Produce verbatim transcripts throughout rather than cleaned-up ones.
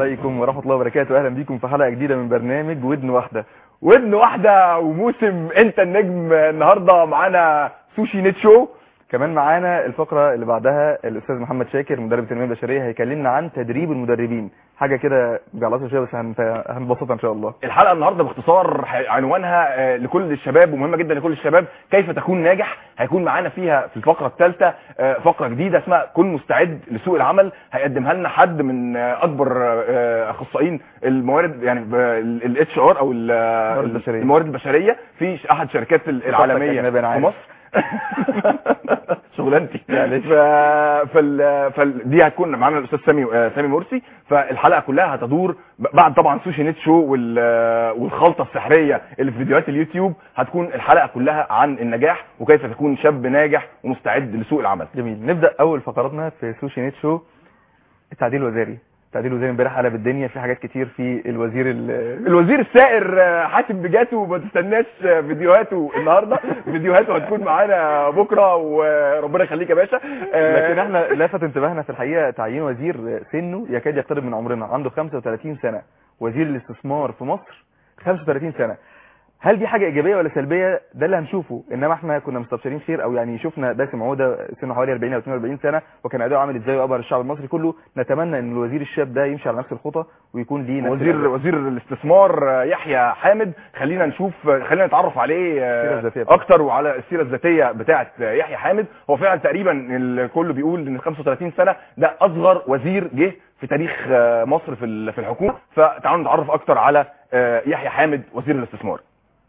عليكم ورحمة الله وبركاته. أهلا بيكم في حلقة جديدة من برنامج ودن واحدة. ودن واحدة وموسم انت النجم. النهاردة معانا سوشي نت شو. كمان معانا الفقرة اللي بعدها الأستاذ محمد شاكر مدرب التنمية البشرية هيكلمنا عن تدريب المدربين، حاجة كده جعلتها شوية بس هنبسطها إن شاء الله. الحلقة النهاردة باختصار عنوانها لكل الشباب ومهمة جدا لكل الشباب، كيف تكون ناجح. هيكون معانا فيها في الفقرة الثالثة فقرة جديدة اسمها كن مستعد لسوق العمل، هيقدمها لنا حد من أكبر أخصائيين الموارد يعني الاتش ار أو الموارد البشرية في أحد الشركات العالمية في مصر. شغلانتي ف... فال... فال... دي هتكون معانا الاستاذ سامي سامي مرسي. فالحلقه كلها هتدور بعد طبعا سوشي نت شو وال... والخلطه السحريه اللي في فيديوهات اليوتيوب. هتكون الحلقه كلها عن النجاح وكيف تكون شاب ناجح ومستعد لسوق العمل. جميل. نبدا اول فقراتنا في سوشي نت شو، التعديل الوزاري. التعديل الوزاري امبارح قلب الدنيا، في حاجات كتير في الوزير الوزير السائر حاتم بجاته، وما تستناش فيديوهاته النهارده، فيديوهاته هتكون معانا بكره وربنا يخليك يا باشا. لكن احنا لفت انتباهنا في الحقيقه تعيين وزير سنه يكاد يقترب من عمرنا، عنده خمسة وثلاثين سنة، وزير الاستثمار في مصر خمسة وثلاثين سنة. هل دي حاجه ايجابيه ولا سلبيه؟ ده اللي هنشوفه. انما احنا كنا مستبشرين خير، او يعني شفنا باسم عوده سنه حوالي أربعين او اثنين وأربعين سنة وكان اداؤه عامل ازاي وابهر الشعب المصري كله. نتمنى ان الوزير الشاب ده يمشي على نفس الخطى ويكون ليه نفس وزير الأداء. وزير الاستثمار يحيى حامد، خلينا نشوف خلينا نتعرف عليه اكتر وعلى السيره الذاتيه بتاعه يحيى حامد. هو فعلا تقريبا الكل بيقول ان خمسة وثلاثين سنة ده اصغر وزير جه في تاريخ مصر في في الحكومه. فتعالوا نتعرف اكتر على يحيى حامد وزير الاستثمار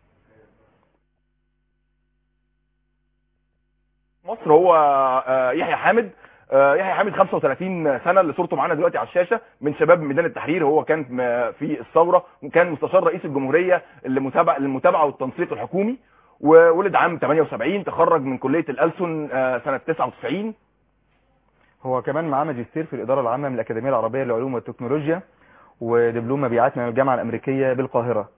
مصر. هو يحيى حامد يحيى حامد خمسة وثلاثين سنة اللي صورته معانا دلوقتي على الشاشة، من شباب ميدان التحرير. هو كان في الثورة وكان مستشار رئيس الجمهورية للمتابعة للمتابعة والتنسيق الحكومي، وولد عام ثمانية وسبعين، تخرج من كلية الألسن سنة تسعة وتسعين. هو كمان معاه ماجستير في الإدارة العامة من الأكاديمية العربية للعلوم والتكنولوجيا، ودبلوم مبيعات من الجامعة الأمريكية بالقاهرة.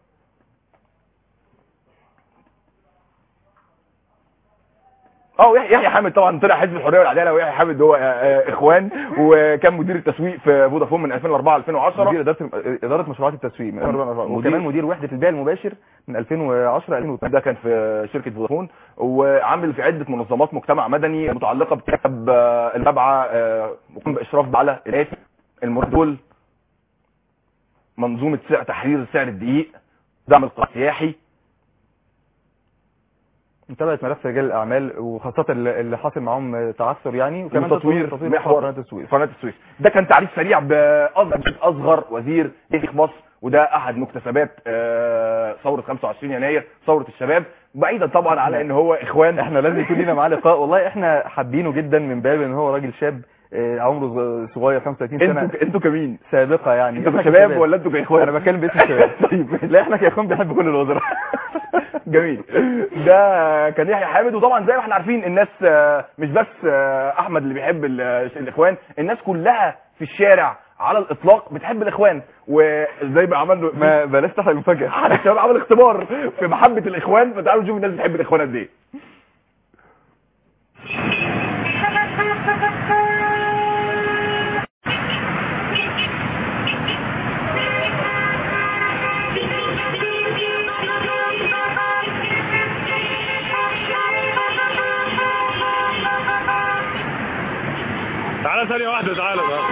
اه يحيى حامد طبعا طلع حزب الحريه والعداله، ويحيى حامد هو اخوان، وكان مدير التسويق في فودافون من ألفين وأربعة ألفين وعشرة، مدير اداره اداره مشروعات التسويق من ألفين وأربعة، وكمان مدير وحده البيع المباشر من ألفين وعشرة ألفين واتناشر. ده كان في شركه فودافون، وعامل في عده منظمات مجتمع مدني متعلقه بكتاب المتابعه وقام باشراف على الاتي المردول، منظومه تحرير سعر الدقيق، دعم القطاع السياحي، متابعه ملف رجال الاعمال وخاصه اللي حاصل معاهم تعثر يعني، وكمان تطوير, تطوير محور قناه السويس. قناه السويس ده كان تعريف سريع باصغر وزير تاريخ مصر، وده احد مكتسبات ثوره خمسة وعشرين يناير، ثوره الشباب. بعيدا طبعا على ان هو اخوان، احنا لازم يكون لنا معاه لقاء. والله احنا حابينه جدا من باب ان هو راجل شاب عمره صغير خمسة وثلاثين سنة. انتوا انتوا كمين سابقه يعني، انتوا شباب ولا انتوا كاخوان؟ انا بتكلم باسم الشباب. لا احنا كاخوان بنحب كل الوزراء. جميل. ده كان يحيى حامد. وطبعا زي ما احنا عارفين الناس مش بس احمد اللي بيحب الاخوان، الناس كلها في الشارع على الاطلاق بتحب الاخوان. وزي ما عملنا ما بلاش تحرق المفاجاه، حد الشباب عمل اختبار في محبه الاخوان، فتعالوا نشوف الناس بتحب الاخوان قد ايه. تعالى ثانية واحدة، تعالى بقى.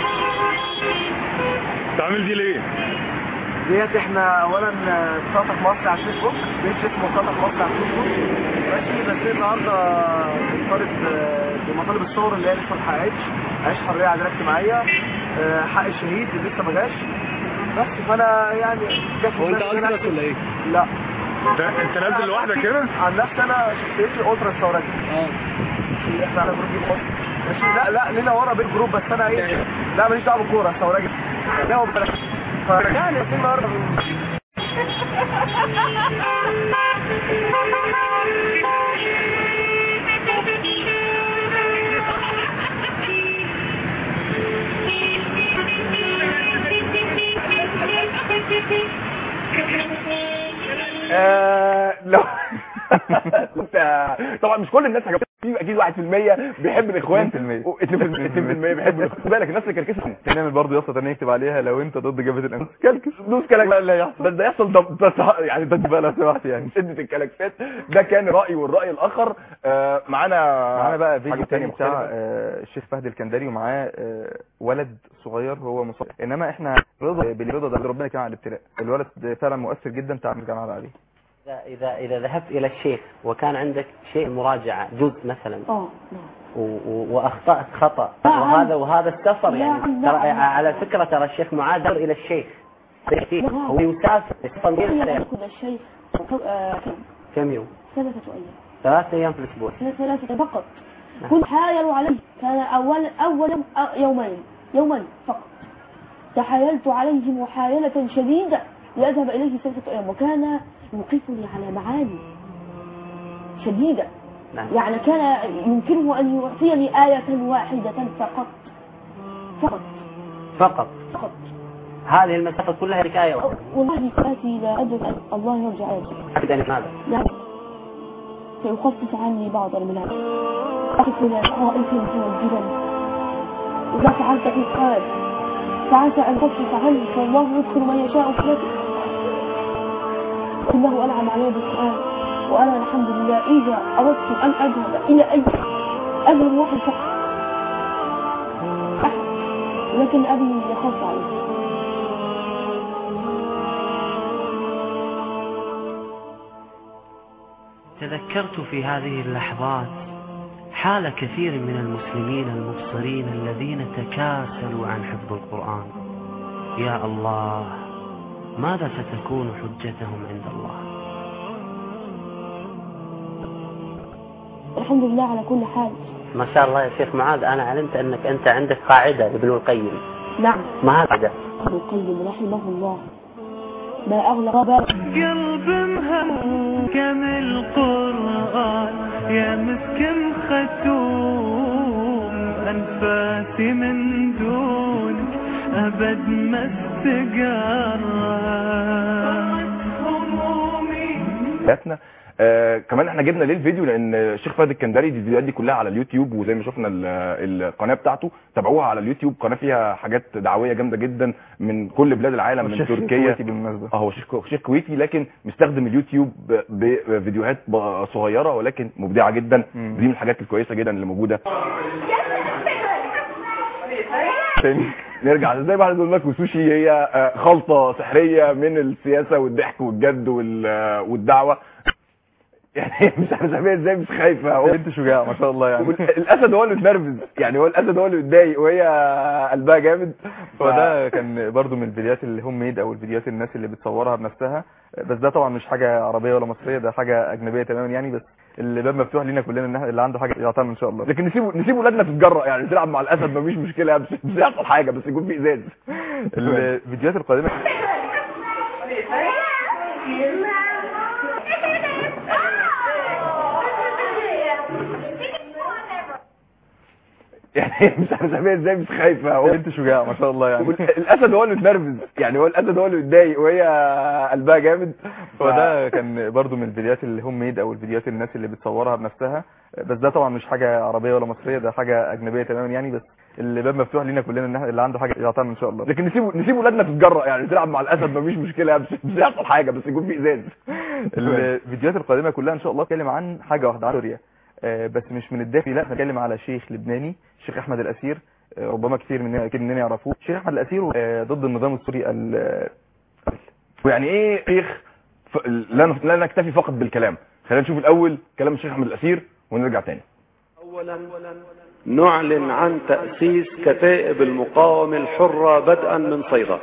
تعمل دي ليه؟ ديت احنا اولا سطح مصر على الفيسبوك، بيج اسمه سطح مصر على الفيسبوك ماشي. بس النهارده بنطالب بمطالب الثوره اللي هي لسه ما اتحققتش، عيش حريه عداله اجتماعيه، حق الشهيد اللي لسه ما جاش. بس فانا يعني هو انت قصدك ولا ايه؟ لا انت نازل لوحدك كده؟ عن نفسي انا شخصيتي الترا الثوريه. اه احنا على جروب مصر ماشي. لا لا لنا ورا بيت جروب، بس انا ايه، لا ماليش دعوه بالكوره الثوريه. لا هو بلاش فرجعني في النهارده. آه لو طبعا مش كل الناس عجبتها في اكيد واحد في المية بيحب الاخوان اثنين في المية اثنين في المية بيحب الاخوان. خد بالك الناس اللي كركسه نعمل برضه يا اسطى تاني نكتب عليها لو انت ضد جبهه الامن كلكس دوس كلك لا لا يحصل بس ده يحصل ده ده- يعني ده بقى لو سمحت يعني. شده الكلاكسات. ده كان رايي والراي الاخر. آه، معانا معانا بقى حاجة فيديو تانية تاني بتاع مختلفة. آه، الشيخ فهد الكندري ومعاه آه، ولد صغير هو مصاب. انما احنا رضا بالرضا ده ربنا كان على الابتلاء. الولد فعلا مؤثر جدا بتاع الجامعه عليه. إذا إذا إذا ذهبت إلى الشيخ وكان عندك شيء مراجعة جزء مثلا اه نعم و- و- وأخطأت خطأ نعم. وهذا وهذا السفر يعني نعم، ترى نعم. على فكرة ترى الشيخ معاذ يسافر إلى الشيخ نعم. هو يسافر يسافر غير كان سريع. يأخذ الشيخ آه، كم؟ كم يوم؟ ثلاثة أيام ثلاثة أيام في الأسبوع. ثلاثة فقط. نعم. كنت حايل عليه، كان أول أول يوم- أ- يومين يومين فقط تحايلت عليه محايلة شديدة لأذهب إليه ثلاثة أيام، وكان يوقفني على معاني شديدة. نعم. يعني كان يمكنه أن يعطيني آية واحدة فقط فقط فقط فقط. هذه المسافة كلها لك آية واحدة. والله آتي لا أدرك أن الله يرجع آياتي. أكيد أن هذا نعم سيخفف عني بعض المنام. أقف إلى طائف متوجبا إذا فعلت إسقاط فعسى أن تخفف عنك والله يدخل من يشاء فلك. إنه أنعم علي بالسؤال وأنا الحمد لله إذا أردت أن أذهب إلى أي أذهب واحد فقط أحد، لكن أبي يخاف عليه. تذكرت في هذه اللحظات حال كثير من المسلمين المبصرين الذين تكاسلوا عن حفظ القرآن. يا الله، ماذا ستكون حجتهم عند الله؟ الحمد لله على كل حال. ما شاء الله يا شيخ معاذ، أنا علمت أنك أنت عندك قاعدة لابن القيم. نعم ما هذا؟ ابن القيم رحمه الله ما أغلق باب قلب مهكم القرآن يا مسكن ختوم أنفاسي من دونك أبد ما استقرت همومي. حياتنا. آه كمان احنا جبنا ليه الفيديو لان الشيخ فهد الكندري دي الفيديوهات دي كلها على اليوتيوب، وزي ما شفنا ال- القناه بتاعته تابعوها على اليوتيوب. قناه فيها حاجات دعويه جامده جدا من كل بلاد العالم، من الشيخ تركيا كويتي بالمناسبة. اه هو شيخ شيخ كويتي لكن مستخدم اليوتيوب ب- بفيديوهات ب- صغيره ولكن مبدعه جدا. مم. دي من الحاجات الكويسه جدا اللي موجوده. تاني نرجع زي ما احنا قلنا لكم، سوشي هي آه، خلطه سحريه من السياسه والضحك والجد وال- والدعوه. يعني مش عارف ازاي مش خايفه. انت شجاع ما شاء الله يعني. الاسد هو اللي اتنرفز، يعني هو الاسد هو اللي متضايق وهي قلبها جامد. فده كان برضو من الفيديوهات الهوم ميد او الفيديوهات الناس اللي بتصورها بنفسها، بس ده طبعا مش حاجه عربيه ولا مصريه، ده حاجه اجنبيه تماما يعني. بس الباب مفتوح لينا كلنا ان احنا اللي عنده حاجه يعطينا ان شاء الله. لكن نسيب نسيب ولادنا تتجرأ، يعني تلعب مع الاسد مفيش مشكله، مش مش هيحصل حاجه، بس يكون في ازاز. الفيديوهات القادمه يعني مش عارف ازاي مش خايفه. هو انت شجاع ما شاء الله يعني. الاسد هو اللي اتنرفز، يعني هو الاسد هو اللي متضايق وهي قلبها جامد. فده كان برضو من الفيديوهات الهوم ميد او الفيديوهات الناس اللي بتصورها بنفسها، بس ده طبعا مش حاجه عربيه ولا مصريه، ده حاجه اجنبيه تماما يعني. بس الباب مفتوح لينا كلنا ان احنا اللي عنده حاجه يعطينا ان شاء الله. لكن نسيب نسيب ولادنا تتجرأ، يعني تلعب مع الاسد مفيش مشكله، مش مش هيحصل حاجه، بس يكون في ازاز. الفيديوهات القادمه كلها ان شاء الله بتتكلم عن حاجه واحده، عن سوريا. آه، بس مش من الداخل، لا بنتكلم على شيخ لبناني، الشيخ احمد الاسير. آه، ربما كثير مننا اكيد مننا يعرفوه. الشيخ احمد الاسير آه، ضد النظام السوري ال- ويعني ايه شيخ ف... لا نف- لا نكتفي فقط بالكلام. خلينا نشوف الاول كلام الشيخ احمد الاسير ونرجع تاني. أولا نعلن عن تأسيس كتائب المقاومة الحرة بدءا من صيدا.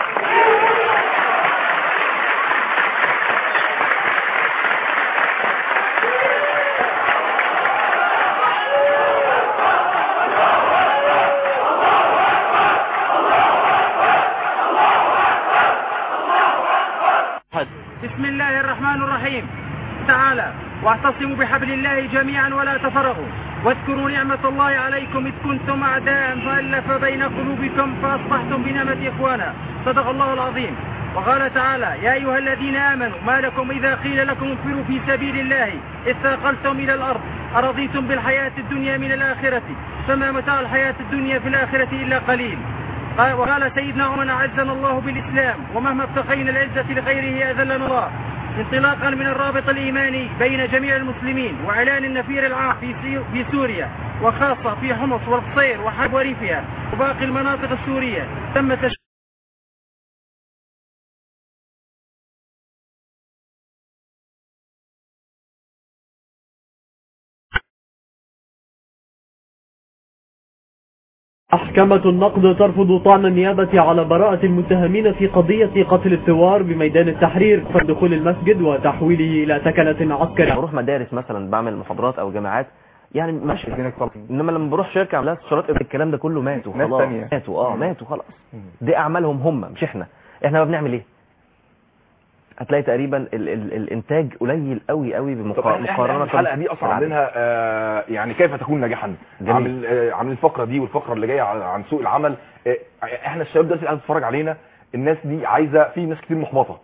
بسم الله الرحمن الرحيم. تعالى واعتصموا بحبل الله جميعا ولا تفرقوا، واذكروا نعمة الله عليكم إذ كنتم أعداء فألف بين قلوبكم فأصبحتم بنعمة إخوانا. صدق الله العظيم. وقال تعالى: يا أيها الذين آمنوا ما لكم إذا قيل لكم انفروا في سبيل الله اثاقلتم إلى الأرض أرضيتم بالحياة الدنيا من الآخرة فما متاع الحياة الدنيا في الآخرة إلا قليل. وقال سيدنا عمر أعزنا الله بالإسلام ومهما ابتغينا العزة لغيره أذلنا الله. انطلاقا من الرابط الإيماني بين جميع المسلمين وإعلان النفير العام في سوريا وخاصة في حمص والقصير وحلب وريفها وباقي المناطق السورية تم تش... محكمة النقد ترفض طعن النيابة على براءة المتهمين في قضية قتل الثوار بميدان التحرير فدخول المسجد وتحويله إلى تكنة عسكرية. بروح مدارس مثلا بعمل محاضرات أو جامعات يعني ماشي، إنما لما بروح شركة عملها استشارات الكلام ده كله ماتوا خلاص، ماتوا اه ماتوا خلاص. دي أعمالهم هم مش إحنا. إحنا ما بنعمل إيه؟ هتلاقي تقريبا ال ال الانتاج قليل قوي قوي بمقارنه. الحلقه دي اصلا عاملينها آه يعني كيف تكون ناجحا، عامل آه عامل الفقره دي والفقره اللي جايه عن سوق العمل. آه احنا الشباب دلوقتي قاعد تتفرج علينا، الناس دي عايزه، في ناس كتير محبطه.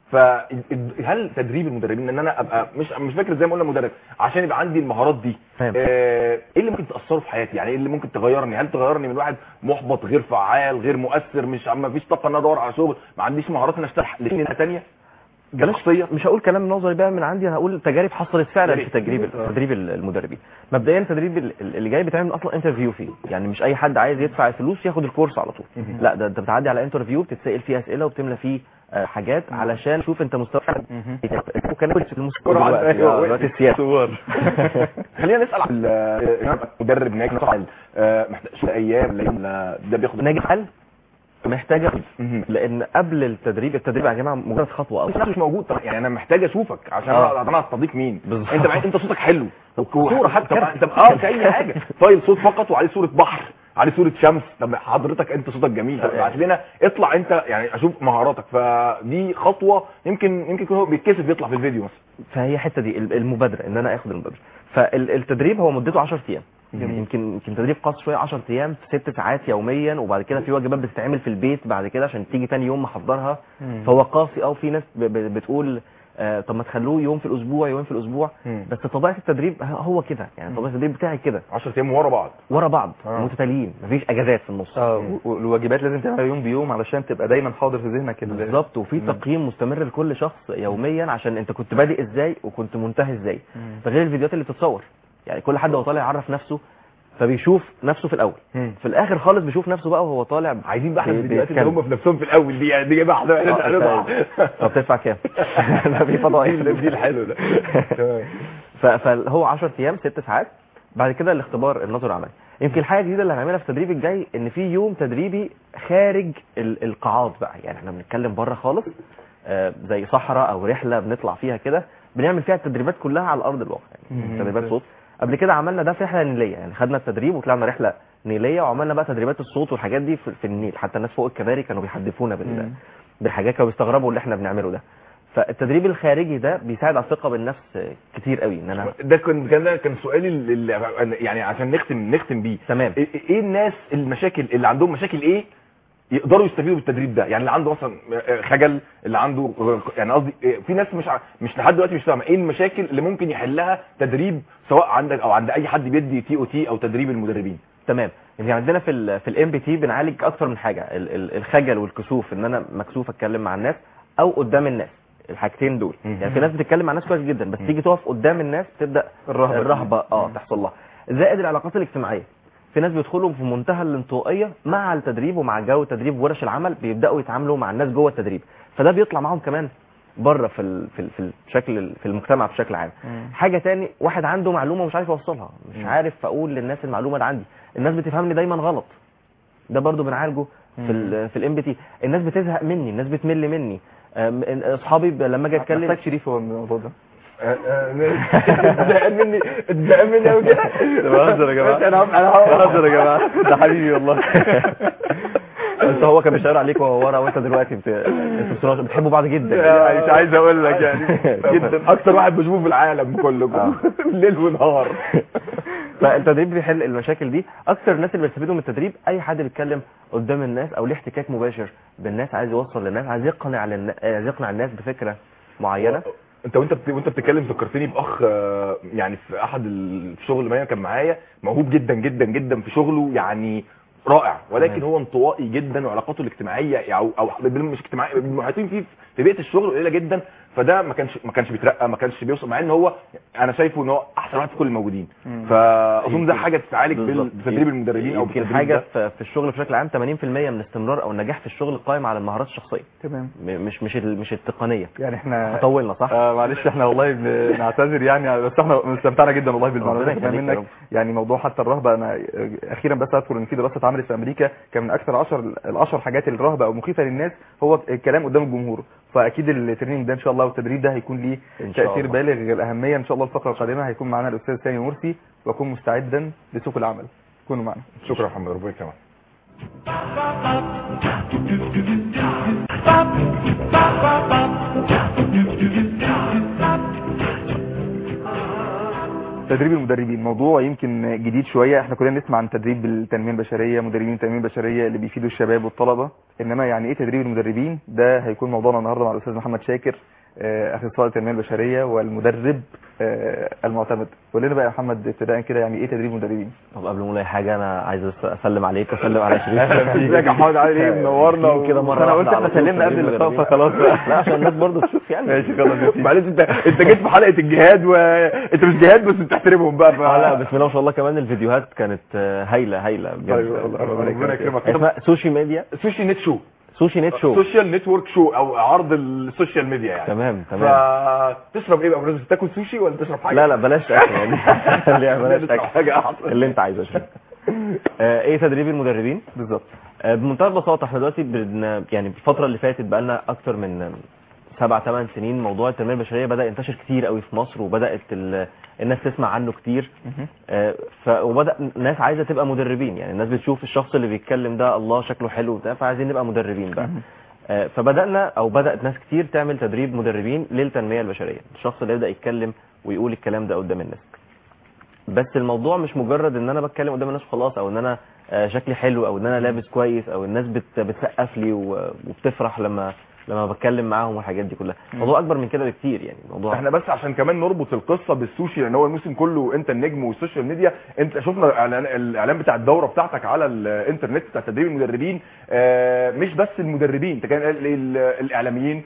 فهل تدريب المدربين ان انا ابقى مش مش فاكر زي ما قلنا مدرب عشان يبقى عندي المهارات دي، آه ايه اللي ممكن تاثره في حياتي؟ يعني ايه اللي ممكن تغيرني؟ هل تغيرني من واحد محبط غير فعال غير مؤثر، مش ما فيش طاقه ان ادور على شغل، ما عنديش مهارات ان اشتغل لسنه ثانيه؟ شخصيه مش هقول كلام نظري بقى من عندي، انا هقول تجارب حصلت فعلا في تدريب تدريب المدربين. مبدئيا التدريب اللي جاي بيتعمل اصلا انترفيو فيه، يعني مش اي حد عايز يدفع الفلوس ياخد الكورس على طول، لا ده انت بتعدي على انترفيو بتتسال فيه اسئله وبتملى فيه حاجات علشان تشوف انت مستوى وكان في المستوى دلوقتي السياسه. خلينا نسال عن مدرب ناجح محتاج ايام ده بياخد ناجح حل محتاجه، لان قبل التدريب التدريب يا جماعه مجرد خطوه او مش موجود، يعني انا محتاج اشوفك عشان انا استضيف مين. انت انت صوتك حلو صوره حتى انت اه اي حاجه فايل صوت فقط وعليه صوره بحر عليه صوره شمس. طب حضرتك انت صوتك جميل، طب ابعت لنا اطلع انت يعني اشوف مهاراتك. فدي خطوه يمكن يمكن يكون هو بيتكسف يطلع في الفيديو مثلا. فهي الحته دي المبادره ان انا اخد المبادره. فالتدريب هو مدته عشرة ايام، يمكن يمكن تدريب قاسي شويه عشرة ايام في ست ساعات يوميا، وبعد كده في واجبات بتتعمل في البيت بعد كده عشان تيجي ثاني يوم محضرها. فهو قاسي. او في ناس بتقول آه طب ما تخلوه يوم في الاسبوع يوم في الاسبوع، مم. بس طبيعه التدريب هو كده، يعني طبيعه التدريب بتاعي كده عشرة ايام ورا بعض ورا بعض آه. متتاليين، مفيش اجازات في النص. اه والواجبات لازم تعملها يوم بيوم علشان تبقى دايما حاضر في ذهنك بالظبط. وفي تقييم مستمر لكل شخص يوميا عشان انت كنت بادئ ازاي وكنت منتهي ازاي. ده غير الفيديوهات اللي بتتصور، يعني كل حد هو طالع يعرف نفسه فبيشوف نفسه في الاول، مم. في الاخر خالص بيشوف نفسه بقى وهو طالع. عايزين بقى الفيديوهات اللي هم في نفسهم في الاول دي، يعني دي بقى احنا طب بتدفع كام؟ ده في فضائل دي الحلو ده. فهو عشرة ايام ست ساعات، بعد كده الاختبار النظري العملي. يمكن الحاجه الجديده اللي هنعملها في التدريب الجاي ان في يوم تدريبي خارج القاعات بقى، يعني احنا بنتكلم بره خالص، آه زي صحراء او رحله بنطلع فيها كده، بنعمل فيها التدريبات كلها على ارض الواقع، يعني تدريبات صوت. قبل كده عملنا ده في رحله نيليه، يعني خدنا التدريب وطلعنا رحله نيليه وعملنا بقى تدريبات الصوت والحاجات دي في, في النيل. حتى الناس فوق الكباري كانوا بيحدفونا بال... بالحاجات، كانوا بيستغربوا اللي احنا بنعمله ده. فالتدريب الخارجي ده بيساعد على الثقه بالنفس كتير قوي. ان انا ده كان كان كان سؤالي اللي يعني عشان نختم نختم بيه. تمام. ايه الناس المشاكل اللي عندهم مشاكل ايه يقدروا يستفيدوا بالتدريب ده؟ يعني اللي عنده مثلا خجل، اللي عنده يعني قصدي في ناس مش مش لحد دلوقتي مش فاهمه ايه المشاكل اللي ممكن يحلها تدريب سواء عندك او عند اي حد بيدي تي او تي او تدريب المدربين. تمام. يعني عندنا في ال في الام بي تي بنعالج اكتر من حاجه، الخجل والكسوف، ان انا مكسوف اتكلم مع الناس او قدام الناس، الحاجتين دول. يعني في ناس بتتكلم مع الناس كويس جدا بس تيجي تقف قدام الناس بتبدا الرهبه الرهبه اه تحصل لها. زائد العلاقات الاجتماعيه، في ناس بيدخلوا في منتهى الانطوائيه مع التدريب ومع جو التدريب وورش العمل، بيبداوا يتعاملوا مع الناس جوه التدريب، فده بيطلع معاهم كمان بره في ال في ال في الشكل في المجتمع بشكل عام. مم. حاجه تاني، واحد عنده معلومه ومش عارف يوصلها، مش مم. عارف اقول للناس المعلومه اللي عندي، الناس بتفهمني دايما غلط، ده برضو بنعالجه في ال في الام بي تي. الناس بتزهق مني، الناس بتمل مني، اصحابي لما اجي اتكلم محتاج شريف هو الموضوع ده اتزهق مني اتزهق مني قوي كده. بهزر يا جماعه، انا انا بهزر يا جماعه، ده حبيبي والله. انت هو كان بيشاور عليك وهو ورا، وانت دلوقتي بت... انتوا بتحبوا بعض جدا، يعني مش عايز اقول لك يعني جدا، اكتر واحد بشوفه في العالم كله ليل ونهار. فالتدريب بيحل المشاكل دي. اكتر الناس اللي بيستفيدوا من التدريب اي حد بيتكلم قدام الناس او ليه احتكاك مباشر بالناس، عايز يوصل للناس، عايز يقنع للناس، عايز يقنع الناس بفكره معينه. انت وانت بت... وانت بتتكلم فكرتني باخ آه، يعني في احد الشغل اللي كان معايا موهوب جدا جدا جدا في شغله يعني رائع، ولكن هو انطوائي جدا وعلاقاته الاجتماعيه او او مش اجتماعيه المحيطين فيه في بيئه الشغل قليله جدا، فده ما كانش ما كانش بيترقى ما كانش بيوصل، مع ان هو انا شايفه ان هو احسن واحد في كل الموجودين. فاظن ده حاجه تتعالج بتدريب المدربين او يمكن حاجه في الشغل بشكل عام ثمانين في المية من الاستمرار او النجاح في الشغل قائم على المهارات الشخصيه. تمام. مش مش مش التقنيه. يعني احنا طولنا صح؟ آه معلش احنا والله بنعتذر يعني، بس احنا استمتعنا جدا والله بالمعلومات اللي منك. يعني موضوع حتى الرهبه، انا اخيرا بس اذكر ان في دراسه اتعملت في امريكا كان من اكثر عشر العشر حاجات الرهبه او مخيفه للناس هو الكلام قدام الجمهور. فاكيد التريننج ده ان شاء الله والتدريب ده هيكون ليه تاثير بالغ الاهميه. ان شاء الله الفقره القادمه هيكون معانا الاستاذ سامي مرسي، واكون مستعدا لسوق العمل. كونوا معنا. شكرا يا محمد، ربنا يكرمك. تدريب المدربين موضوع يمكن جديد شويه، احنا كلنا نسمع عن تدريب التنميه البشريه، مدربين التنميه البشريه اللي بيفيدوا الشباب والطلبه، انما يعني ايه تدريب المدربين؟ ده هيكون موضوعنا النهارده مع الاستاذ محمد شاكر، اخصائي التنميه البشريه والمدرب المعتمد. قول لنا بقى يا محمد ابتداء كده يعني ايه تدريب مدربين؟ طب قبل ما اي حاجه انا عايز اسلم عليك واسلم على شريف. ازيك يا محمد، عامل ايه؟ منورنا كده مره. انا قلت احنا سلمنا قبل اللقاء فخلاص لا عشان الناس برضه تشوف يعني. ماشي خلاص. معلش انت انت جيت في حلقه الجهاد وانت مش جهاد بس بتحترمهم بقى. اه لا بسم الله ما شاء الله، كمان الفيديوهات كانت هايله هايله بجد. ربنا يكرمك. اسمها سوشي ميديا، سوشي نت شو، سوشي نت شو، سوشيال نتورك شو او عرض السوشيال ميديا يعني. تمام تمام. فتشرب ايه بقى بالنسبه؟ تاكل سوشي ولا تشرب حاجه؟ لا لا بلاش اكل يعني. خليها بلاش اكل، حاجه اللي انت عايزه. آه ايه تدريب المدربين بالظبط؟ آه بمنتهى البساطه احنا دلوقتي بن يعني الفتره اللي فاتت بقى لنا اكتر من سبع ثمان سنين موضوع التنميه البشريه بدا ينتشر كتير قوي في مصر، وبدات الناس تسمع عنه كتير. آه ف وبدا الناس عايزه تبقى مدربين، يعني الناس بتشوف الشخص اللي بيتكلم ده الله شكله حلو وبتاع، فعايزين نبقى مدربين بقى. آه فبدانا او بدات ناس كتير تعمل تدريب مدربين للتنميه البشريه، الشخص اللي يبدا يتكلم ويقول الكلام ده قدام الناس. بس الموضوع مش مجرد ان انا بتكلم قدام الناس خلاص، او ان انا آه شكلي حلو، او ان انا لابس كويس، او الناس بت بتسقف لي وبتفرح لما لما بتكلم معاهم والحاجات دي كلها. الموضوع اكبر من كده بكتير يعني. الموضوع احنا بس عشان كمان نربط القصه بالسوشي، لان هو الموسم كله انت النجم والسوشيال ميديا. انت شفنا الاعلان بتاع الدوره بتاعتك على الانترنت بتاع تدريب المدربين، اه مش بس المدربين، انت كان الاعلاميين،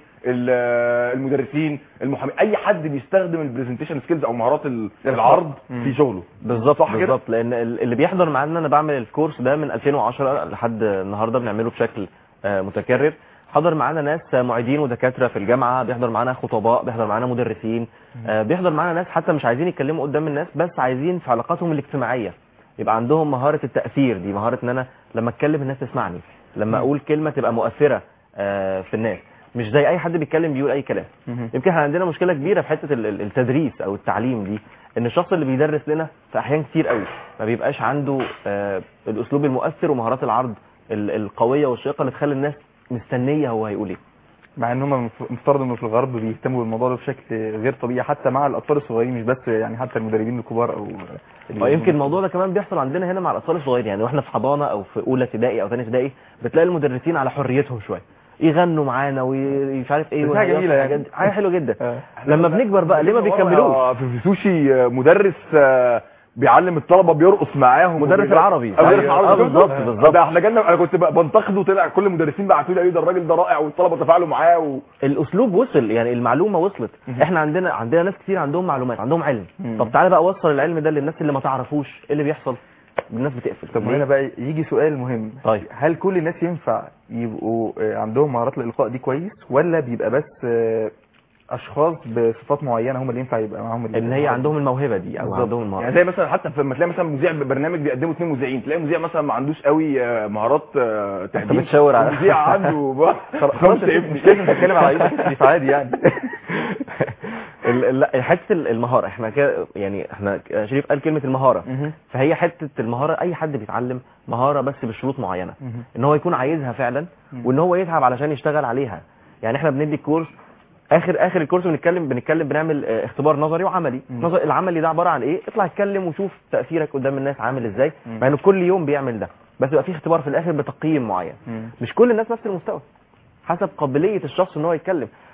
المدرسين، المحامين، اي حد بيستخدم البرزنتيشن سكيلز او مهارات العرض في شغله. بالظبط بالظبط، لان اللي بيحضر معانا، انا بعمل الكورس ده من ألفين وعشرة لحد النهارده، بنعمله بشكل متكرر. حضر معانا ناس معيدين ودكاتره في الجامعه، بيحضر معانا خطباء، بيحضر معانا مدرسين، بيحضر معانا ناس حتى مش عايزين يتكلموا قدام الناس، بس عايزين في علاقاتهم الاجتماعيه يبقى عندهم مهاره التاثير دي، مهاره ان انا لما اتكلم الناس تسمعني، لما اقول كلمه تبقى مؤثره في الناس، مش زي اي حد بيتكلم بيقول اي كلام. يمكن احنا عندنا مشكله كبيره في حته التدريس او التعليم دي، ان الشخص اللي بيدرس لنا في احيان كتير قوي ما بيبقاش عنده الاسلوب المؤثر ومهارات العرض القويه والشيقه اللي تخلي الناس مستنيه هو هيقول ايه. مع ان هم مفترض انه في الغرب بيهتموا بالموضوع ده بشكل غير طبيعي، حتى مع الاطفال الصغيرين، مش بس يعني حتى المدربين الكبار او يمكن الموضوع ده كمان بيحصل عندنا هنا مع الاطفال الصغيرين، يعني واحنا في حضانه او في اولى ابتدائي او ثانيه ابتدائي بتلاقي المدرسين على حريتهم شويه، يغنوا معانا ومش عارف ايه، حاجه جميله يعني، حاجه حلوه جدا. لما بنكبر بقى ليه ما بيكملوش؟ في سوشي مدرس بيعلم الطلبه بيرقص معاهم، مدرس العربي. مدرس العربي بالظبط بالظبط. ده احنا جالنا، انا كنت بنتقده، طلع كل المدرسين بعتوا لي ده الراجل ده رائع والطلبه تفاعلوا معاه و... الاسلوب وصل، يعني المعلومه وصلت. احنا عندنا عندنا ناس كتير عندهم معلومات، عندهم علم. طب تعالى بقى وصل العلم ده للناس اللي ما تعرفوش، ايه اللي بيحصل؟ الناس بتقفل. طب هنا بقى يجي سؤال مهم. طيب هل كل الناس ينفع يبقوا عندهم مهارات الالقاء دي كويس، ولا بيبقى بس اشخاص بصفات معينه هم اللي ينفع يبقى معاهم ان هي عندهم الموهبه دي او بالزبط. عندهم المهاره؟ يعني زي مثلا حتى لما تلاقي مثلا مذيع برنامج بيقدموا اثنين مذيعين، تلاقي مذيع مثلا ما عندوش قوي مهارات تقديم، بتشاور على مذيع عنده خلاص مش لازم نتكلم على يوسف عادي يعني. لا حته المهاره احنا كده يعني، احنا شريف قال كلمه المهاره، فهي حته المهاره اي حد بيتعلم مهاره بس بشروط معينه، ان هو يكون عايزها فعلا وان هو يتعب علشان يشتغل عليها. يعني احنا بندي كورس، اخر اخر الكورس بنتكلم بنتكلم بنعمل اختبار نظري وعملي. نظري العملي ده عباره عن ايه؟ اطلع اتكلم وشوف تاثيرك قدام الناس عامل ازاي، مع انه كل يوم بيعمل ده، بس يبقى في اختبار في الاخر بتقييم معين. مش كل الناس نفس المستوى، حسب قابليه الشخص ان هو يتكلم.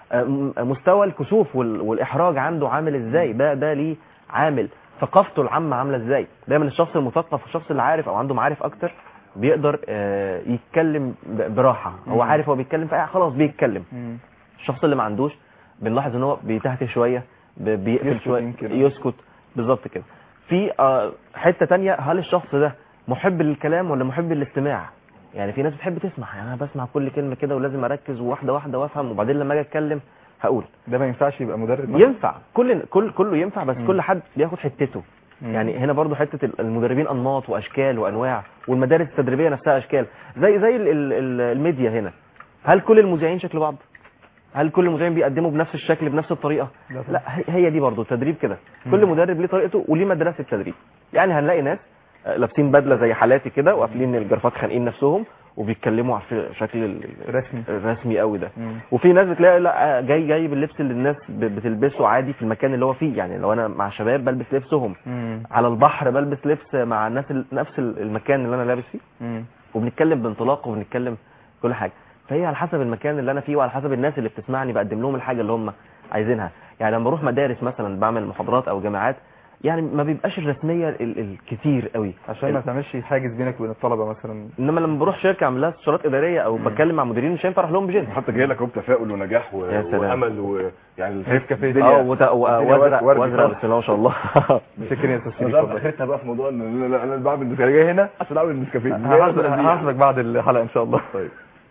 مستوى الكسوف والاحراج عنده عامل ازاي، ده ده ليه عامل، ثقافته العامه عامله ازاي. دايما الشخص المثقف والشخص اللي عارف او عنده معارف اكتر بيقدر يتكلم براحه، هو عارف هو بيتكلم في خلاص بيتكلم. الشخص اللي ما عندوش بنلاحظ ان هو بيتهته شويه، بيقفل شويه، يسكت بالظبط كده. في حته تانية، هل الشخص ده محب للكلام ولا محب للاستماع؟ يعني في ناس بتحب تسمع، يعني انا بسمع كل كلمه كده ولازم اركز واحده واحده وافهم وبعدين لما اجي اتكلم هقول. ده ما ينفعش يبقى مدرب مثلا؟ ينفع، كل كل كله ينفع، بس م. كل حد بياخد حتته. م. يعني هنا برضو حته المدربين انماط واشكال وانواع، والمدارس التدريبيه نفسها اشكال، زي زي ال ال ال الميديا هنا. هل كل المذيعين شكل بعض؟ هل كل المذيعين بيقدموا بنفس الشكل بنفس الطريقه؟ لا, لا هي دي برضو التدريب كده، كل مدرب ليه طريقته وليه مدرسه تدريب. يعني هنلاقي ناس لابسين بدله زي حالاتي كده وقافلين الجرافات خانقين نفسهم وبيتكلموا على الشكل الرسمي الرسمي قوي ده. مم. وفي ناس بتلاقي لا جاي جاي باللبس اللي الناس بتلبسه عادي في المكان اللي هو فيه. يعني لو انا مع شباب بلبس لبسهم، مم. على البحر بلبس لبس مع الناس نفس المكان اللي انا لابس فيه. مم. وبنتكلم بانطلاق وبنتكلم كل حاجه. فهي على حسب المكان اللي انا فيه وعلى حسب الناس اللي بتسمعني بقدم لهم الحاجه اللي هم عايزينها. يعني لما بروح مدارس مثلا بعمل محاضرات او جامعات، يعني ما بيبقاش الرسميه الكتير قوي عشان ما تعملش حاجز بينك وبين الطلبه مثلا. انما لما بروح شركه اعمل لها استشارات اداريه او بتكلم مع مديرين مش هينفع اروح لهم بجد. حتى جاي لك تفاؤل ونجاح و... وامل ويعني الهيف كافيه اه وازرق وازرق بسم الله ما شاء الله. شكرا يا استاذ شريف. اخرتها بقى في موضوع ان انا بعمل النسكافيه جاي هنا عشان اعمل النسكافيه. هحاسبك بعد الحلقه ان شاء الله. طيب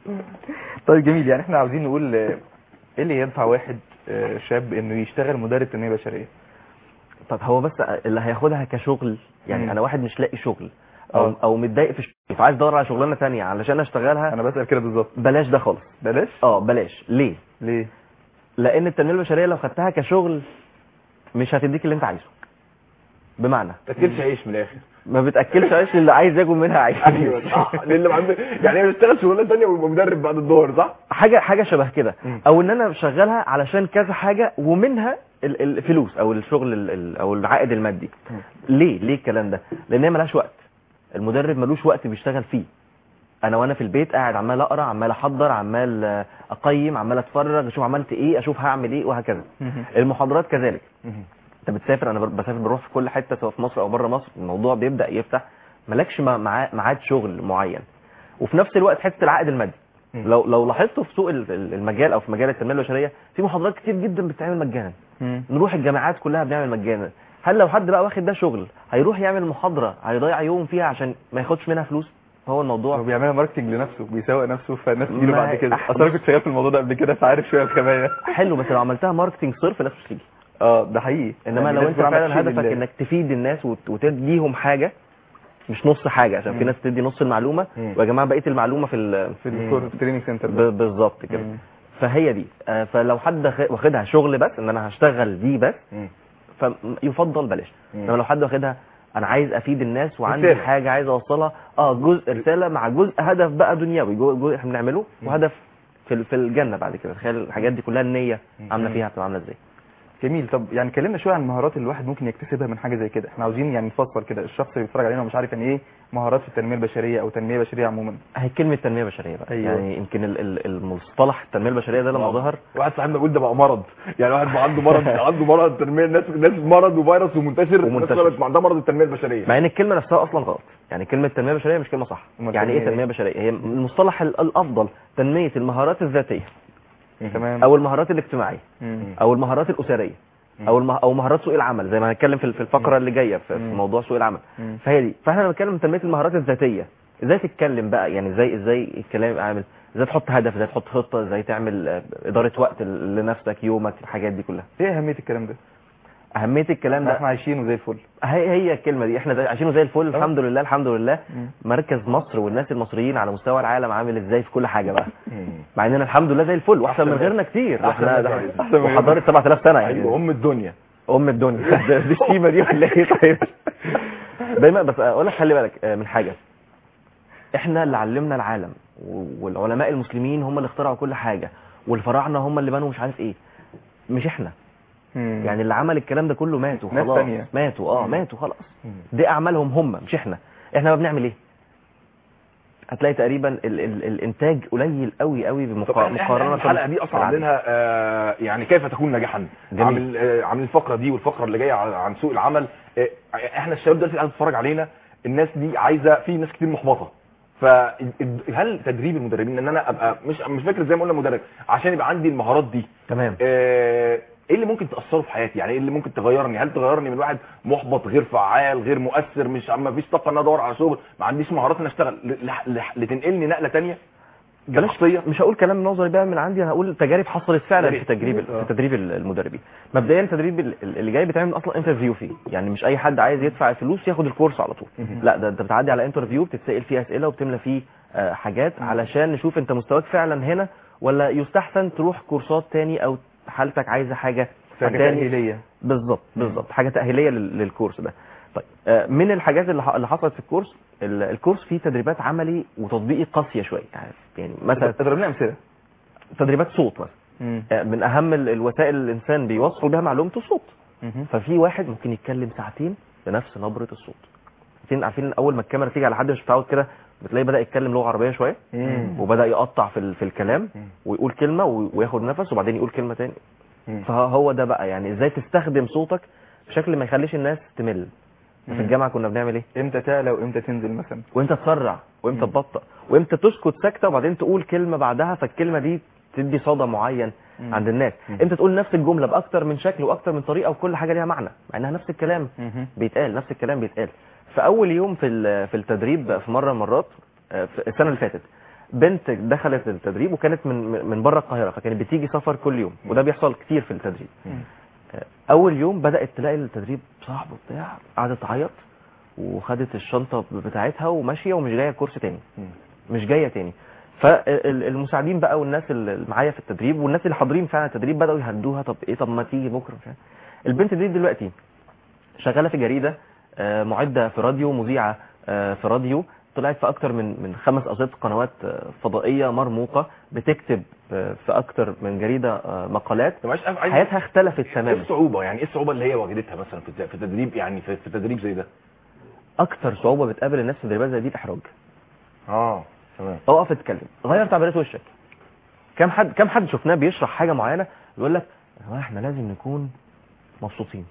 طيب جميل. يعني احنا عاوزين نقول ايه اللي ينفع واحد شاب انه يشتغل مدرب تنميه بشريه؟ طب هو بس اللي هياخدها كشغل، يعني مم. انا واحد مش لاقي شغل او أوه. او متضايق في الشغل فعايز ادور على شغلانه ثانيه علشان اشتغلها. انا بسال كده بالظبط. بلاش ده خالص. بلاش اه بلاش. ليه ليه لان التنميه البشريه لو خدتها كشغل مش هتديك اللي انت عايزه. بمعنى ما تاكلش عيش من الاخر، ما بتاكلش عيش اللي عايز ياكل منها عيش. ايوه صح. اللي عنده يعني بيشتغل شغلانه ثانيه ويبقى مدرب بعد الظهر، صح؟ حاجه حاجه شبه كده، او ان انا بشغلها علشان كذا حاجه ومنها الفلوس او الشغل او العائد المادي. ليه ليه الكلام ده؟ لان هي ملهاش وقت. المدرب ملوش وقت بيشتغل فيه. انا وانا في البيت قاعد عمال اقرا، عمال احضر، عمال اقيم، عمال اتفرج، اشوف عملت ايه، اشوف هعمل ايه، وهكذا. المحاضرات كذلك. انت بتسافر، انا بسافر بروح في كل حته سواء في مصر او بره مصر، الموضوع بيبدا يفتح، مالكش ميعاد شغل معين. وفي نفس الوقت حته العائد المادي. لو لو لاحظتوا في سوق المجال او في مجال التنميه البشريه في محاضرات كتير جدا بتتعمل مجانا. نروح الجامعات كلها بنعمل مجانا. هل لو حد بقى واخد ده شغل هيروح يعمل محاضره هيضيع يوم فيها عشان ما ياخدش منها فلوس؟ هو الموضوع هو بيعمل ماركتنج لنفسه، بيسوق نفسه، فالناس تجيله بعد كده. اصل انا كنت شغال في الموضوع ده قبل كده فعارف شويه الخبايا. حلو، بس لو عملتها ماركتنج صرف الناس مش تيجي. اه ده حقيقي. انما يعني لو انت فعلا هدفك انك تفيد الناس وتديهم حاجه مش نص حاجه، عشان في ناس تدي نص المعلومه ويا جماعه بقيه المعلومه في في التريننج سنتر بالظبط كده. فهي دي. فلو حد واخدها شغل بس ان انا هشتغل دي بس فيفضل بلاش. انما لو حد واخدها انا عايز افيد الناس وعندي رسالة. حاجه عايز اوصلها، اه جزء رساله مع جزء هدف بقى دنيوي، جزء احنا بنعمله وهدف في في الجنه بعد كده. تخيل الحاجات دي كلها النيه عامله فيها هتبقى عامله ازاي. جميل. طب يعني كلمنا شويه عن المهارات اللي الواحد ممكن يكتسبها من حاجه زي كده. احنا عاوزين يعني نفصل كده، الشخص اللي بيتفرج علينا ومش عارف يعني ايه مهارات في التنميه البشريه او تنميه بشريه عموما. هي كلمه تنميه بشريه بقى. أيوة. يعني يمكن المصطلح التنميه البشريه ده لما ظهر واحد صاحبنا بيقول ده بقى مرض، يعني واحد بقى عنده مرض عنده مرض التنميه، الناس الناس مرض وفيروس ومنتشر ومنتشر عندها مرض التنميه البشريه، مع ان الكلمه نفسها اصلا غلط. يعني كلمه تنميه بشريه مش كلمه صح. يعني ايه تنميه بشريه؟ هي المصطلح الافضل تنميه المهارات الذاتيه تمام، او المهارات الاجتماعيه او المهارات الاسريه او المه... او مهارات سوق العمل، زي ما هنتكلم في الفقره اللي جايه في, في موضوع سوق العمل. فهي دي. فاحنا بنتكلم تنميه المهارات الذاتيه، ازاي تتكلم بقى، يعني ازاي ازاي الكلام يبقى عامل، ازاي تحط هدف، ازاي تحط خطه، ازاي تعمل اداره وقت لنفسك، يومك، الحاجات دي كلها. ايه اهميه الكلام ده؟ اهميه الكلام ده احنا عايشينه زي الفل. هي هي الكلمه دي، احنا عايشينه زي الفل الحمد لله. الحمد لله. مركز مصر والناس المصريين على مستوى العالم عامل ازاي في كل حاجه بقى، مع اننا الحمد لله زي الفل واحسن من غيرنا كتير. احنا وحضاره سبعة آلاف سنه يعني. ايوه ام الدنيا ام الدنيا. دي الشيمه دي ولا ايه؟ طيب دايما بس اقول لك خلي بالك من حاجه، احنا اللي علمنا العالم، والعلماء المسلمين هم اللي اخترعوا كل حاجه، والفراعنه هم اللي بنوا مش عارف ايه، مش احنا. مم. يعني اللي عمل الكلام ده كله ماتوا خلاص، ماتوا اه مم. ماتوا خلاص. دي اعمالهم هم مش احنا. احنا ما بنعمل ايه؟ هتلاقي تقريبا ال ال الانتاج قليل قوي قوي مقارنه الحلقه دي اصلا عندنا آه يعني كيف تكون ناجحا. عامل آه عامل الفقره دي والفقره اللي جايه عن سوق العمل. آه احنا الشباب دلوقتي قاعده تتفرج علينا، الناس دي عايزه، في ناس كتير محبطه، فهل تدريب المدربين ان انا ابقى مش مش فاكر زي ما قلنا مدرب عشان يبقى عندي المهارات دي تمام، آه ايه اللي ممكن تاثره في حياتي؟ يعني ايه اللي ممكن تغيرني؟ هل تغيرني من واحد محبط غير فعال غير مؤثر مش ما فيش طاقه ان ادور على شغل ما عنديش مهارات ان اشتغل لتنقلني نقله ثانيه شخصيه؟ مش هقول كلام نظري بقى من عندي، انا هقول تجارب حصلت فعلا في تجريب في تدريب المدربين. مبدئيا التدريب اللي جاي بيتعمل اصلا انترفيو فيه، يعني مش اي حد عايز يدفع الفلوس ياخد الكورس على طول، لا ده انت بتعدي على انترفيو بتتسال فيه اسئله وبتملى فيه حاجات علشان نشوف انت مستواك فعلا هنا ولا يستحسن تروح كورسات تاني او حالتك عايزه حاجه حاجه تاهيليه. بالظبط بالظبط حاجه تاهيليه للكورس ده. طيب من الحاجات اللي حصلت في الكورس، الكورس فيه تدريبات عملي وتطبيقي قاسيه شويه، يعني مثلا تضرب لنا امثله. تدريبات صوت مثلا، من اهم الوسائل الانسان بيوصل بها معلومته الصوت. ففي واحد ممكن يتكلم ساعتين بنفس نبره الصوت. عارفين عارفين اول ما الكاميرا تيجي على حد مش متعود كده بتلاقيه بدا يتكلم لغه عربيه شويه وبدا يقطع في في الكلام ويقول كلمه وياخد نفس وبعدين يقول كلمه ثانيه. فهو ده بقى يعني ازاي تستخدم صوتك بشكل ما يخليش الناس تمل. في الجامعه كنا بنعمل ايه؟ امتى تعلى وامتى تنزل مثلا، وامتى تسرع وامتى تبطأ وامتى تسكت ساكته وبعدين تقول كلمه بعدها فالكلمه دي تدي صدى معين مم. عند الناس. مم. امتى تقول نفس الجمله باكتر من شكل واكتر من طريقه وكل حاجه ليها معنى مع انها نفس الكلام مم. بيتقال نفس الكلام بيتقال. فاول يوم في في التدريب في مره مرات في السنه اللي فاتت بنت دخلت التدريب وكانت من من بره القاهره فكانت بتيجي سفر كل يوم وده بيحصل كتير في التدريب. مم. اول يوم بدات تلاقي التدريب صاحبه بتاع قعدت تعيط وخدت الشنطه بتاعتها وماشيه ومش جايه كورس تاني مش جايه تاني. فالمساعدين بقى والناس اللي معايا في التدريب والناس اللي حاضرين فعلا التدريب بداوا يهدوها، طب ايه طب ما تيجي بكره مش عارف. البنت دي دلوقتي شغاله في جريده، معده في راديو، مذيعه في راديو، طلعت في اكتر من من خمس او ست قنوات فضائيه مرموقه، بتكتب في اكتر من جريده مقالات. حياتها اختلفت تماما. ايه الصعوبه يعني ايه الصعوبه اللي هي واجهتها مثلا في التدريب يعني في التدريب زي ده؟ اكتر صعوبه بتقابل الناس في تدريبات زي دي الاحراج. اه تمام. اقف اتكلم، غير تعبيرات وشك. كم حد كم حد شفناه بيشرح حاجه معينه يقول لك احنا لازم نكون مبسوطين.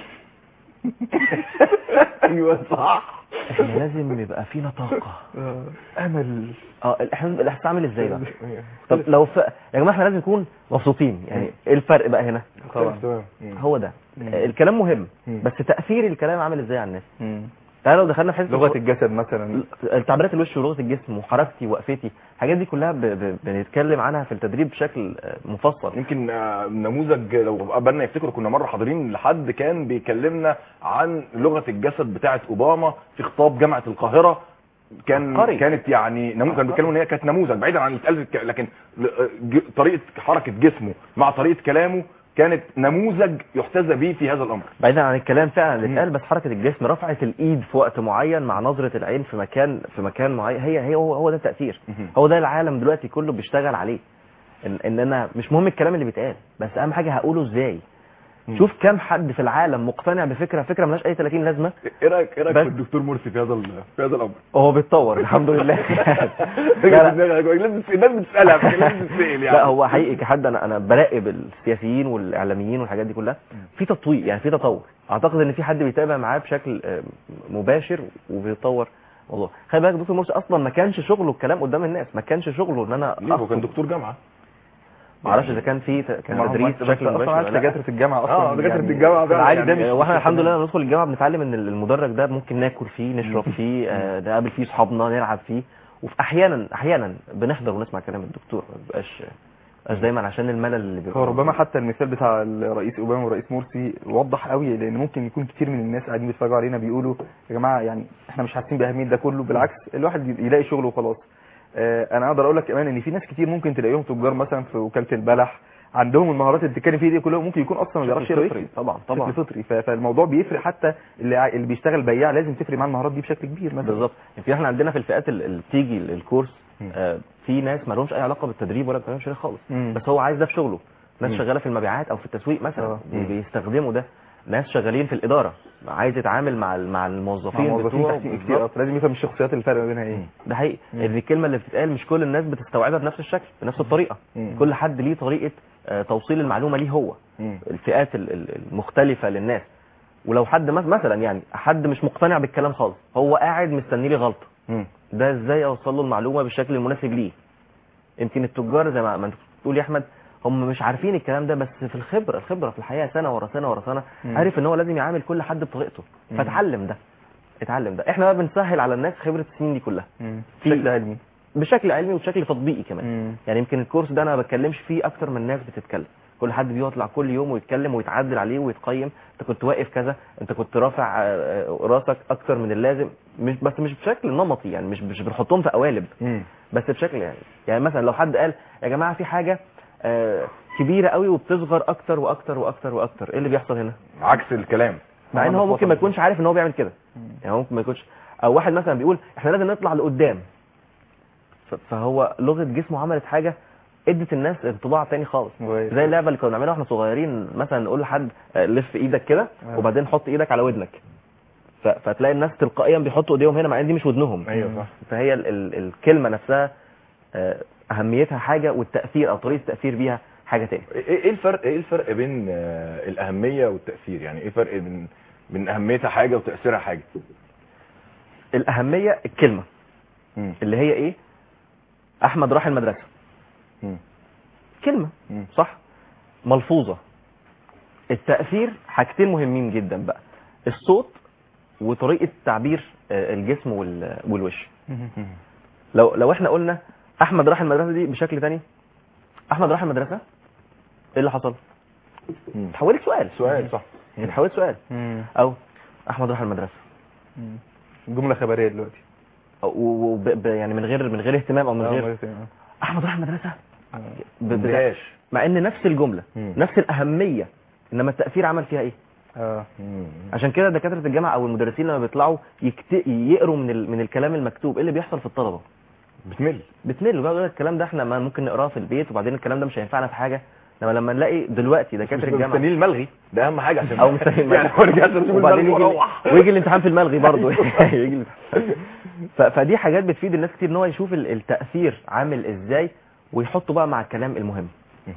ايوه صح، احنا لازم يبقى فينا طاقه امل. اه احنا الاحساس عامل ازاي بقى؟ طب لو ف... يا جماعه احنا لازم نكون مبسوطين، يعني ايه الفرق بقى هنا؟ طبعا هو ده الكلام مهم بس تاثير الكلام عامل ازاي على الناس. تعالوا لو دخلنا في حته لغه الجسد مثلا، تعبيرات الوش ولغه الجسم وحركتي وقفتي، الحاجات دي كلها ب... ب... بنتكلم عنها في التدريب بشكل مفصل. يمكن نموذج لو قبلنا يفتكروا كنا مره حاضرين لحد كان بيكلمنا عن لغه الجسد بتاعه اوباما في خطاب جامعه القاهره. كان عقاري. كانت يعني نموذج، كان بيتكلموا ان هي كانت نموذج بعيدا عن اللي اتقال، لكن طريقه حركه جسمه مع طريقه كلامه كانت نموذج يحتذى به في هذا الامر. بعيدا عن الكلام فعلا اللي اتقال، بس حركه الجسم، رفعه الايد في وقت معين مع نظره العين في مكان في مكان معين، هي هي هو, هو ده التاثير. هو ده العالم دلوقتي كله بيشتغل عليه. ان, إن انا مش مهم الكلام اللي بيتقال، بس اهم حاجه هقوله ازاي. شوف كم حد في العالم مقتنع بفكره فكره ملهاش اي ثلاثين لازمه. ايه رايك ايه رايك في الدكتور مرسي في هذا في هذا الامر؟ هو بيتطور الحمد لله. لازم تسالها لازم تسال يعني. لا هو حقيقي كحد انا انا براقب السياسيين والاعلاميين والحاجات دي كلها في تطوير، يعني في تطور. اعتقد ان في حد بيتابع معاه بشكل مباشر وبيتطور. والله خلي بالك دكتور مرسي اصلا ما كانش شغله الكلام قدام الناس، ما كانش شغله ان انا هو كان دكتور جامعه. ما اعرفش اذا كان في كان تدريس بشكل مباشر ولا لا. دكاتره الجامعه اصلا اه دكاتره يعني الجامعه العادي ده يعني. واحنا الحمد لله لما ندخل الجامعه بنتعلم ان المدرج ده ممكن ناكل فيه، نشرب فيه، آه نقابل فيه اصحابنا، نلعب فيه، وفي احيانا احيانا بنحضر ونسمع كلام الدكتور، ما بيبقاش مش دايما عشان الملل اللي بيبقى. هو ربما حتى المثال بتاع الرئيس اوباما والرئيس مرسي وضح قوي، لان ممكن يكون كتير من الناس قاعدين بيتفرجوا علينا بيقولوا يا جماعه يعني احنا مش حاسين باهميه ده كله، بالعكس الواحد يلاقي شغل وخلاص. آه انا اقدر اقول لك كمان ان في ناس كتير ممكن تلاقيهم تجار مثلا في وكاله البلح، عندهم المهارات اللي بتتكلم فيها دي كلها، ممكن يكون اصلا ما بيعرفش يقرا. طبعا طبعا فطري. فالموضوع بيفرق، حتى اللي اللي بيشتغل بياع لازم تفرق معاه المهارات دي بشكل كبير مثلا. بالظبط. في احنا عندنا في الفئات اللي بتيجي الكورس آه في ناس ما لهمش اي علاقه بالتدريب ولا بكلام شيء خالص، مم. بس هو عايز ده في شغله. ناس مم. شغاله في المبيعات او في التسويق مثلا، بيستخدموا ده. ناس شغالين في الاداره عايز يتعامل مع مع الموظفين الموظفين بتوعه تحتيه كتير لازم يفهم الشخصيات اللي فرق ما بينها ايه. ده حقيقي ان الكلمه اللي بتتقال مش كل الناس بتستوعبها بنفس الشكل بنفس الطريقه. مم. كل حد ليه طريقه توصيل المعلومه ليه هو. مم. الفئات المختلفه للناس. ولو حد مثلا يعني حد مش مقتنع بالكلام خالص هو قاعد مستني لي غلطه، ده ازاي اوصل له المعلومه بالشكل المناسب ليه؟ يمكن التجار زي ما انت بتقول يا احمد هم مش عارفين الكلام ده، بس في الخبره الخبره في الحياه سنه ورا سنه ورا سنه عارف ان هو لازم يعامل كل حد بطريقته، فتعلم ده اتعلم ده. احنا بقى بنسهل على الناس خبره السنين دي كلها بشكل علمي بشكل علمي وبشكل تطبيقي كمان. مم. يعني يمكن الكورس ده انا ما بتكلمش فيه اكتر من ناس بتتكلم، كل حد بيطلع كل يوم ويتكلم ويتعدل عليه ويتقيم، انت كنت واقف كذا، انت كنت رافع راسك اكتر من اللازم، مش بس مش بشكل نمطي يعني مش مش بنحطهم في قوالب. مم. بس بشكل يعني يعني مثلا لو حد قال يا جماعه في حاجه آه كبيره قوي وبتصغر اكتر واكتر واكتر واكتر، ايه اللي بيحصل هنا؟ عكس الكلام، مع ان هو ممكن ما يكونش عارف ان هو بيعمل كده. يعني ممكن ما يكونش، او واحد مثلا بيقول احنا لازم نطلع لقدام، فهو لغه جسمه عملت حاجه ادت الناس انطباع تاني خالص. زي اللعبه اللي كنا بنعملها واحنا صغيرين، مثلا نقول لحد لف ايدك كده وبعدين حط ايدك على ودنك، فتلاقي الناس تلقائيا بيحطوا ايديهم هنا مع ان دي مش ودنهم. ايوه صح. فهي ال ال الكلمه نفسها اهميتها حاجه والتاثير او طريقه التاثير بيها حاجه تاني. ايه الفرق ايه الفرق بين الاهميه والتاثير؟ يعني ايه الفرق بين من اهميتها حاجه وتاثيرها حاجه؟ الاهميه الكلمه م. اللي هي ايه؟ احمد راح المدرسه، م. كلمه م. صح ملفوظه. التاثير حاجتين مهمين جدا بقى، الصوت وطريقه تعبير الجسم والوش. لو لو احنا قلنا احمد راح المدرسه دي بشكل تاني، احمد راح المدرسه ايه اللي حصل؟ تحولت سؤال سؤال صح تحولت سؤال. مم. او احمد راح المدرسه جمله خبريه دلوقتي و يعني من غير من غير اهتمام او من غير احمد راح المدرسه بداش، مع ان نفس الجمله مم. نفس الاهميه، انما التاثير عمل فيها ايه؟ اه عشان كده دكاتره الجامعه او المدرسين لما بيطلعوا يكت... يقروا من ال... من الكلام المكتوب ايه اللي بيحصل في الطلبه؟ بتمل بتمل وبقى الكلام ده احنا ما ممكن نقراه في البيت وبعدين الكلام ده مش هينفعنا في حاجه. لما لما نلاقي دلوقتي دكاتره الجامعه مستنيين الملغي ده اهم حاجه عشان او مستنيين يعني وبعدين يجي ويجي الامتحان في الملغي برضه يجي فدي حاجات بتفيد الناس كتير ان هو يشوف التاثير عامل ازاي ويحطه بقى مع الكلام المهم.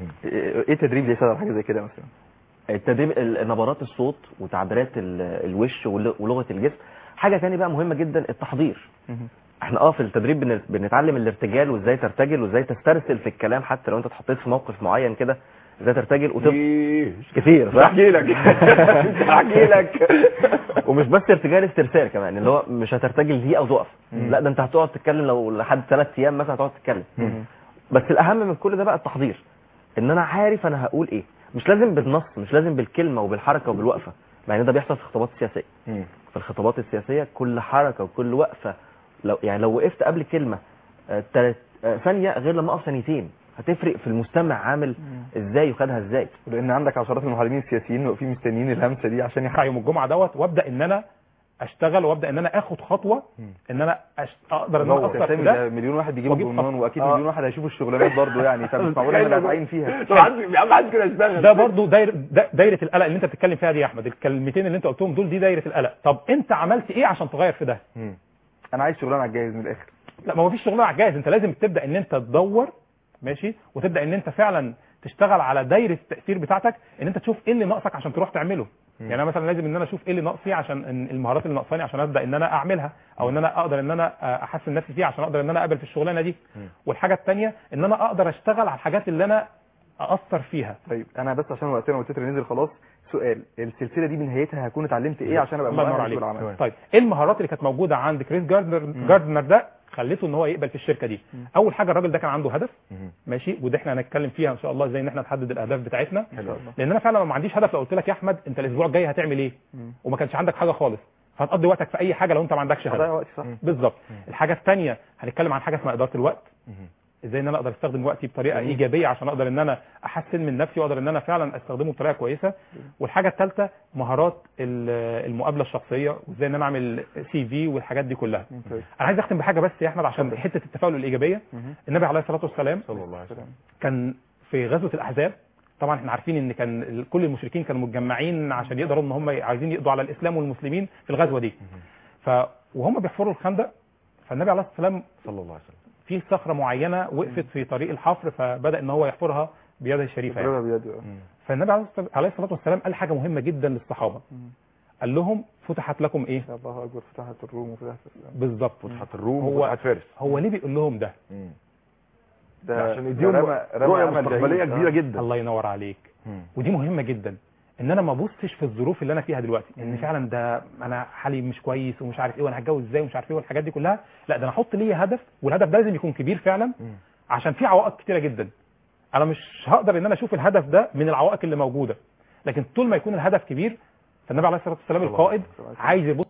ايه تدريب زي كده حاجه زي كده مثلا؟ التدريب نبرات الصوت وتعبيرات الوش ولغه الجسم. حاجه ثانيه بقى مهمه جدا التحضير. احنا اه في التدريب بنتعلم الارتجال وازاي ترتجل وازاي تسترسل في الكلام، حتى لو انت اتحطيت في موقف معين كده ازاي ترتجل وتب... كتير صح؟ احكي لك احكي لك ومش بس ارتجال، استرسال كمان، اللي هو مش هترتجل دقيقه وتقف، لا ده انت هتقعد تتكلم لو لحد ثلاث ايام مثلا هتقعد تتكلم. بس الاهم من كل ده بقى التحضير، ان انا عارف انا هقول ايه، مش لازم بالنص، مش لازم بالكلمه وبالحركه وبالوقفه، مع ان ده بيحصل في الخطابات السياسيه. في الخطابات السياسيه كل حركه وكل وقفه، لو يعني لو وقفت قبل كلمه ثلاث ثانيه غير لما اقف ثانيتين هتفرق في المستمع عامل ازاي وخدها ازاي. لان عندك عشرات المحاربين السياسيين واقفين مستنيين الهمسه دي عشان يحقق يوم الجمعه دوت، وابدا ان انا اشتغل وابدا ان انا اخد خطوه ان انا أشت... اقدر ان انا اثر في ده. مليون واحد بيجيبوا ضمان واكيد آه. مليون واحد هيشوفوا الشغلانات برضه يعني، فمش معقول انا اتعين فيها. طب يا عم عايز كده اشتغل. ده برضه دايره دايره القلق اللي انت بتتكلم فيها دي يا احمد، الكلمتين اللي انت قلتهم دول دي دايره القلق. طب انت عملت ايه عشان تغير في ده؟ مم. انا عايز شغلانه على الجاهز من الاخر. لا ما هو فيش شغلانه على الجاهز، انت لازم تبدا ان انت تدور ماشي، وتبدا ان انت فعلا تشتغل على دايره التاثير بتاعتك، ان انت تشوف ايه اللي ناقصك عشان تروح تعمله. م. يعني انا مثلا لازم ان انا اشوف ايه اللي ناقصي عشان المهارات اللي ناقصاني عشان ابدا ان انا اعملها، او ان انا اقدر ان انا احسن نفسي فيها عشان اقدر ان انا اقبل في الشغلانه دي. م. والحاجه الثانيه ان انا اقدر اشتغل على الحاجات اللي انا اثر فيها. طيب انا بس عشان وقتنا والتتر نزل خلاص، سؤال السلسله دي بنهايتها هكون اتعلمت ايه عشان ابقى مؤهل لسوق العمل؟ طيب ايه المهارات اللي كانت موجوده عند كريس جاردنر جاردنر ده خليته ان هو يقبل في الشركه دي؟ م. اول حاجه الراجل ده كان عنده هدف ماشي، وده احنا هنتكلم فيها ان شاء الله ازاي ان احنا نحدد الاهداف بتاعتنا. لان انا فعلا لو ما عنديش هدف، لو قلت لك يا احمد انت الاسبوع الجاي هتعمل ايه وما كانش عندك حاجه خالص، فهتقضي وقتك في اي حاجه لو انت ما عندكش هدف. بالظبط. الحاجه الثانيه هنتكلم عن حاجه اسمها اداره الوقت، ازاي ان انا اقدر استخدم وقتي بطريقه مم. ايجابيه عشان اقدر ان انا احسن من نفسي واقدر ان انا فعلا استخدمه بطريقه كويسه. والحاجه الثالثه مهارات المقابله الشخصيه، وازاي ان انا اعمل سي في والحاجات دي كلها. مم. انا عايز اختم بحاجه بس يا احمد عشان حته التفاؤل الايجابيه. مم. النبي عليه الصلاه والسلام صلى الله عليه وسلم كان في غزوه الاحزاب طبعا احنا عارفين ان كان ال- كل المشركين كانوا متجمعين عشان يقدروا ان هم عايزين يقضوا على الاسلام والمسلمين في الغزوه دي. ف وهم بيحفروا الخندق، فالنبي عليه الصلاه والسلام صلى الله عليه وسلم في صخره معينه وقفت في طريق الحفر، فبدا ان هو يحفرها بيده الشريفه يعني. يضربها بيده. فالنبي عليه الصلاة- عليه الصلاه والسلام قال حاجه مهمه جدا للصحابه، قال لهم فتحت لكم ايه؟ الله اكبر، فتحت الروم وفتحت الاسلام. بالظبط، فتحت الروم هو وفتحت فارس. هو ليه بيقول لهم ده؟ ده عشان يديهم رمى- رمى رؤيه أمل مستقبليه بعيد. كبيره آه. جدا. الله ينور عليك. مم. ودي مهمه جدا، ان انا ما ابصش في الظروف اللي انا فيها دلوقتي، ان مم. فعلا ده انا حالي مش كويس ومش عارف ايه وانا هتجوز ازاي ومش عارف ايه والحاجات دي كلها. لا، ده انا احط ليا هدف، والهدف ده لازم يكون كبير فعلا، مم. عشان في عوائق كتيره جدا. انا مش هقدر ان انا اشوف الهدف ده من العوائق اللي موجوده، لكن طول ما يكون الهدف كبير، فالنبي عليه الصلاه والسلام القائد عايز يبص